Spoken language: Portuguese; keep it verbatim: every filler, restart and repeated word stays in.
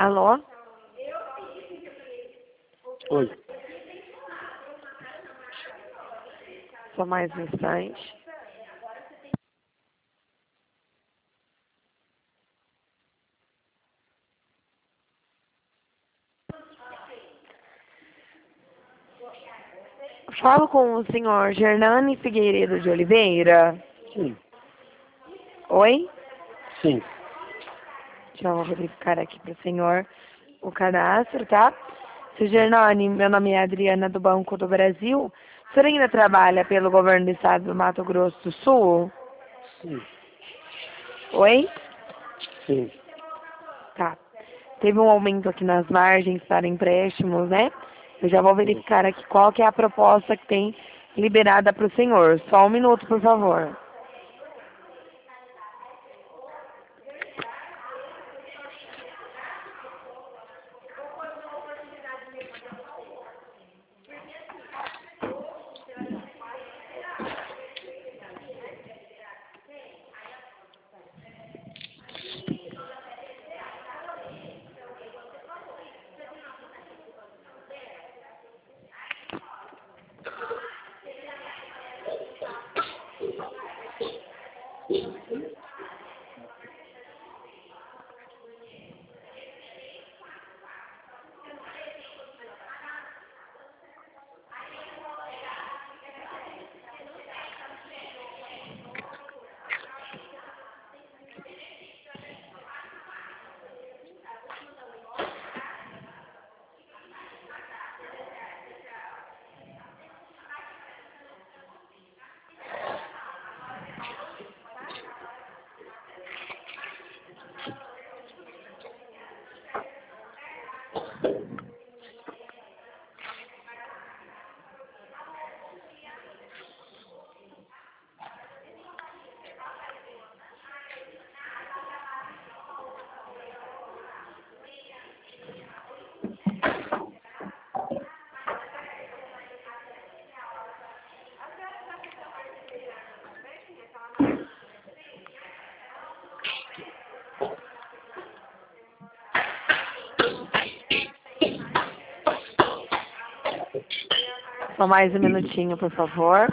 Alô? Oi. Só mais um instante. Falo com o senhor Gernani Figueiredo de Oliveira. Sim. Oi? Sim. Já vou verificar aqui para o senhor o cadastro, tá? Seu Gernani, meu nome é Adriana do Banco do Brasil. O senhor ainda trabalha pelo governo do estado do Mato Grosso do Sul? Sim. Oi? Sim. Tá. Teve um aumento aqui nas margens para empréstimos, né? Eu já vou Sim. verificar aqui qual que é a proposta que tem liberada para o senhor. Só um minuto, por favor. Só mais um minutinho, por favor.